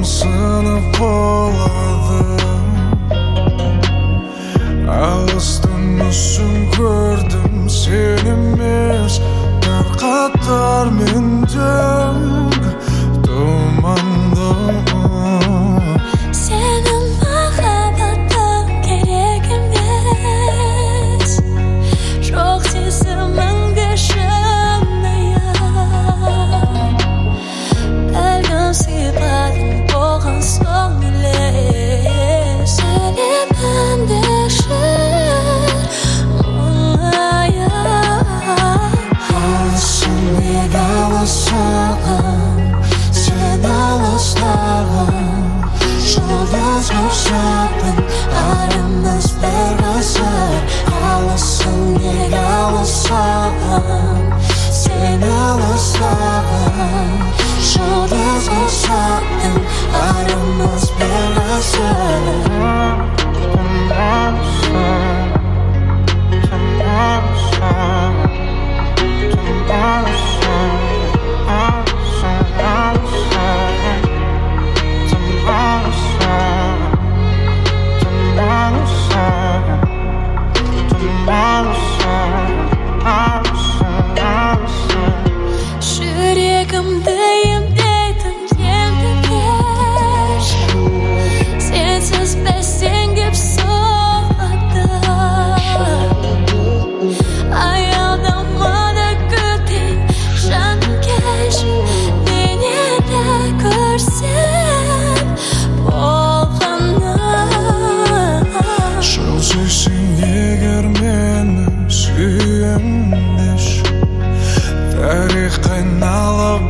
sınıp oladı. Ağustan üstün gördüm senimiz bir katar mendek dumanda. Senin mahabbatin gerek emas. Çok sezimin peşinde ya. Belgim sipatim bo'lgan so'ng bile seni bendeshir o'ng'aya. Alsın nega alsam sen alıştağım. Жұлдыз ұқсаппын арамыз бір ғасыр. Алысың неге алысам сен алыстағым. Жұлдыз ұқсаппын арамыз бір ғасыр. Жүрегімді емдейтін енді кеш. Сенсіз бәсеңдеп соғады. Аялдамада күтейін жаным кеш. Мені де көрсем болғаны. Жол сүйсің егер мені сүйемдеш. Тарих қайналып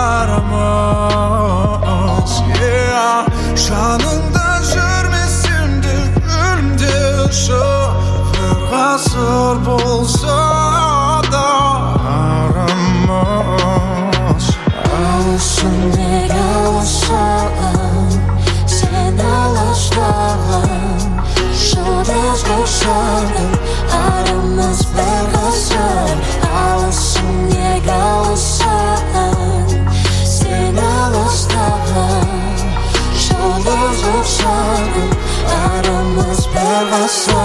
барамыз. Жаныңда жүрмесем де өлімдеші. Bir ғасыр болса да арамыз. Алысың неге алысам сен алыстағым. Жұлдыз ұқсаппын арамыз бір ғасыр. Алысың неге алысам сен алыстағым. Жұлдыз ұқсаппын арамыз бір ғасыр.